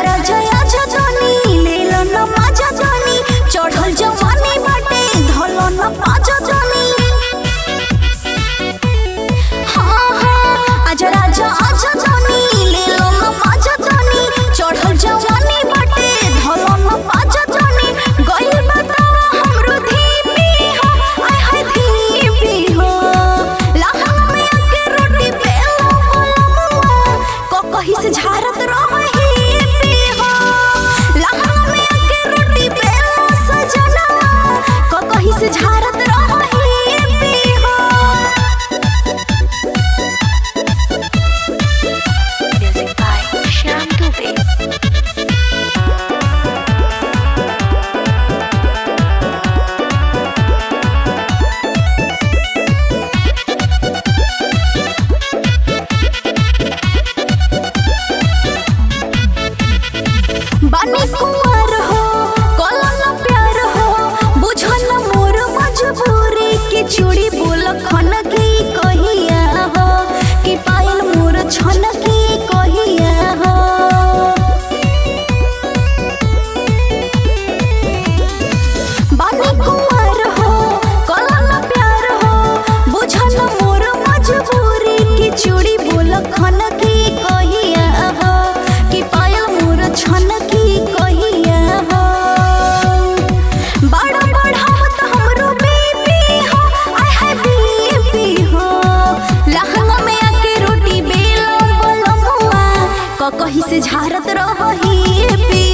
राजा आजा तनी ले लो न मजा तनी चढ़ल जवानी बाटे धलो न पाजा तनी हाँ हाँ आजा राजा आजा तनी ले लो न मजा तनी चढ़ल जवानी बाटे धलो न पाजा तनी गइल बतावा हमरो धीपी हो आय हाय धीपी हो लहंगा में आके रोटी बेलो बोलमुआ को कहीं से झारत रही पी हो लहंगा में आके रोटी बेलो सजना को कहीं से झारत रही पी हो। Music by Shyam Dubey. बानी कुंवर हो कला न प्यार हो बुझो न मोर मजबूरी की चूड़ी बोल खन की कहिया हो कि पायल मोर छन की कहिया हो बानी कुंवर हो कला न प्यार हो बुझो न मोर मजबूरी की चूड़ी बोल खन की कहिया हो कि पायल मोर छन की कहिया हो बड़ा बढ़ावत हमरो बीपी हो आय हाय बीपी हो लहंगा में आके रोटी बेलो बोलमुआ क कहीं से झारत रही पी